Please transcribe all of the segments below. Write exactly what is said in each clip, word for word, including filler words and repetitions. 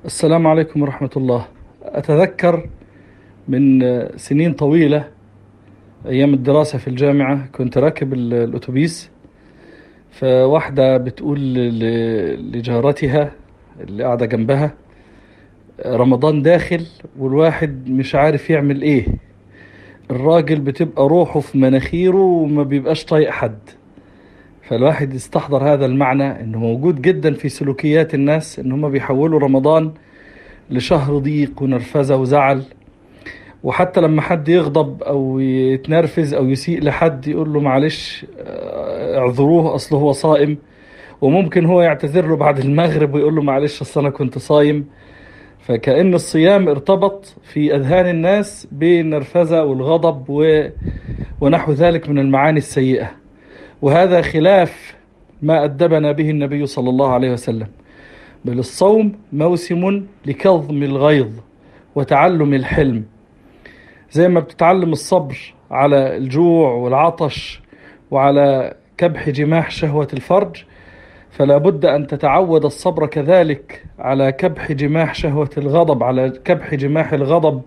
السلام عليكم ورحمة الله. أتذكر من سنين طويلة أيام الدراسة في الجامعة كنت راكب ال- الأتوبيس، فواحدة بتقول ل- لجارتها اللي قاعدة جنبها: رمضان داخل والواحد مش عارف يعمل إيه. الراجل بتبقى روحه في مناخيره وما بيبقاش طايق حد. فالواحد يستحضر هذا المعنى إنه موجود جدا في سلوكيات الناس، إن هم بيحولوا رمضان لشهر ضيق ونرفزة وزعل. وحتى لما حد يغضب او يتنرفز او يسيء لحد يقول له معلش، آه، اعذروه اصله هو صائم. وممكن هو يعتذر له بعد المغرب ويقول له معلش اصل انا كنت صايم. فكأن الصيام ارتبط في اذهان الناس بالنرفزة والغضب و... ونحو ذلك من المعاني السيئة. وهذا خلاف ما أدبنا به النبي صلى الله عليه وسلم. بل الصوم موسم لكظم الغيظ وتعلم الحلم. زي ما بتتعلم الصبر على الجوع والعطش وعلى كبح جماح شهوة الفرج، فلا بد أن تتعود الصبر كذلك على كبح جماح شهوة الغضب، على كبح جماح الغضب،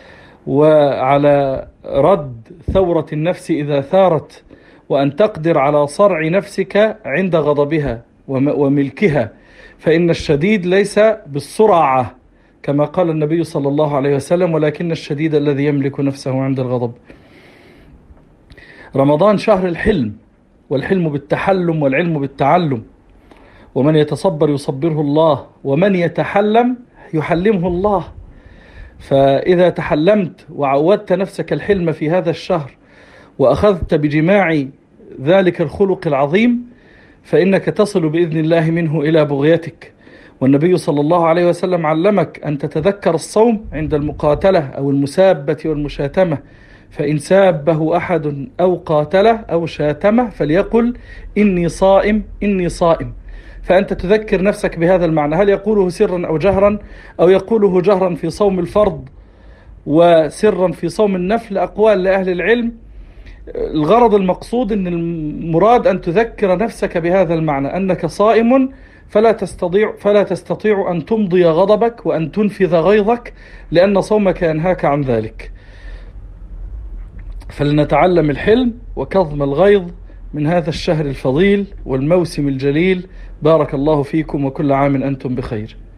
وعلى رد ثورة النفس إذا ثارت، وأن تقدر على صرع نفسك عند غضبها وم- وملكها. فإن الشديد ليس بالسرعة كما قال النبي صلى الله عليه وسلم، ولكن الشديد الذي يملك نفسه عند الغضب. رمضان شهر الحلم، والحلم بالتحلم والعلم بالتعلم. ومن يتصبر يصبره الله، ومن يتحلم يحلمه الله. فإذا تحلمت وعودت نفسك الحلم في هذا الشهر وأخذت بجماع ذلك الخلق العظيم، فإنك تصل بإذن الله منه إلى بغيتك. والنبي صلى الله عليه وسلم علمك أن تتذكر الصوم عند المقاتلة أو المسابة والمشاتمة. فإن سابه أحد أو قاتله أو شاتمه فليقل إني صائم إني صائم. فأنت تذكر نفسك بهذا المعنى. هل يقوله سرا أو جهرا، أو يقوله جهرا في صوم الفرض وسرا في صوم النفل؟ أقوال لأهل العلم. الغرض المقصود أن المراد أن تذكر نفسك بهذا المعنى أنك صائم، فلا تستطيع فلا تستطيع أن تمضي غضبك وأن تنفذ غيظك، لأن صومك ينهاك عن ذلك. فلنتعلم الحلم وكظم الغيظ من هذا الشهر الفضيل والموسم الجليل. بارك الله فيكم، وكل عام أنتم بخير.